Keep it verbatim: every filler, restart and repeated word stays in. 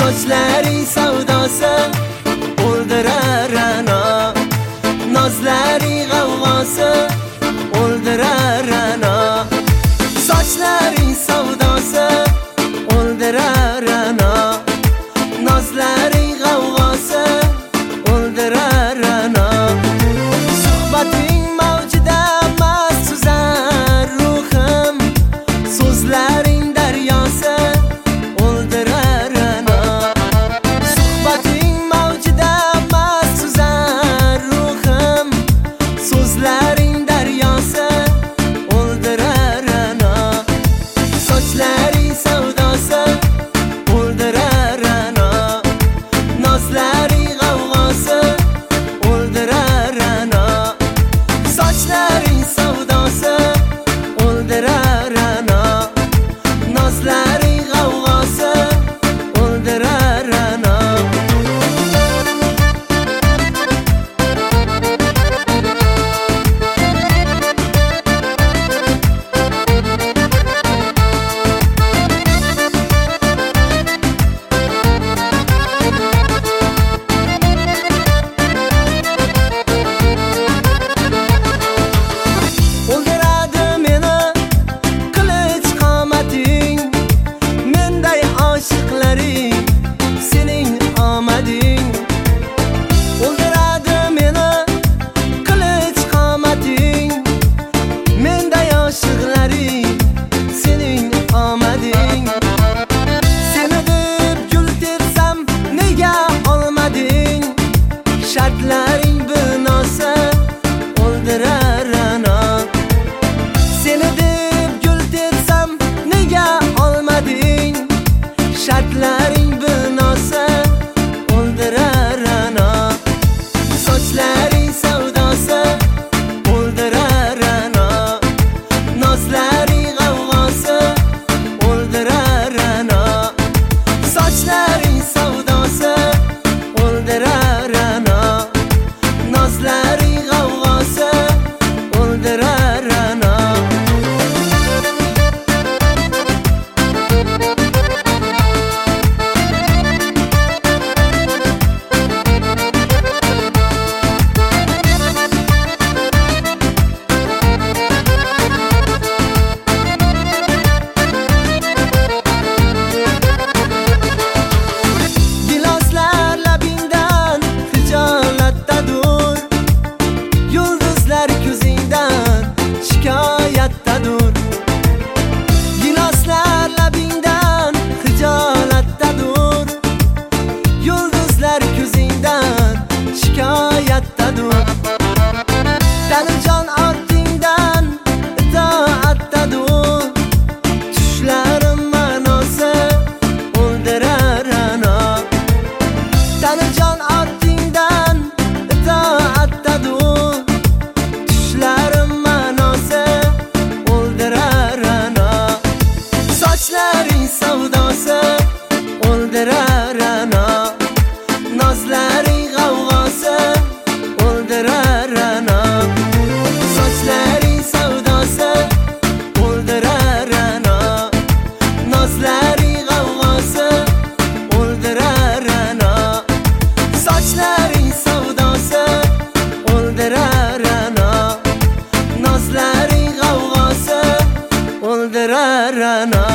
Sochlaring savdosi o'ldirar ana, nozlaring g'avg'osi o'ldirar ana. Sochlaring savdosi o'ldirar ana, nozlaring g'avg'osi o'ldirar ana. Suhbating mavjida mast suzar ruhim, so'zlaring daryosi o'ldirar ana. Suhbating mavjida mast suzar ruhim, so'zlaring daryosi o'ldirar ana. Sochlaring savdosi o'ldirar ana, nozlaring g'avg'osi o'ldirar ana. Sochlaring savdosi o'ldirar ana, nozlaring g'avg'osi o'ldirar ana. O'ldiradi meni qilich qomating, menday oshiqlaring sening omading. O'ldiradi meni qilich qomating, menday oshiqlaring sening omading. Seni deb gul tersam nega olmading, shartlaring binosi o'ldirar ana. Seni deb gul tersam nega olmading, shartlaring binosi o'ldirar ana. Sochlaring savdosi o'ldirar ana, nozlaring g'avg'osi o'ldirar ana. Sochlaring savdosi o'ldirar ana, nozlaring g'avg'osi o'ldirar ana. Giloslar labingdan xijolatdadur, yulduzlar ko'zingdan shikoyatdadur. Giloslar labingdan xijolatdadur, yulduzlar ko'zingdan shikoyatdadur. Tanijon ortingdan itoatdadur, tushlarim ma'nosi o'ldirar ana. Tanijon ortingdan itoatdadur, tushlarim ma'nosi o'ldirar ana. Sochlaring savdosi o'ldirar ana, nozlaring g'avg'osi o'ldirar ana. Sochlaring savdosi o'ldirar ana, nozlaring g'avg'osi o'ldirar ana. Sochlaring savdosi o'ldirar ana, nozlaring g'avg'osi o'ldirar ana.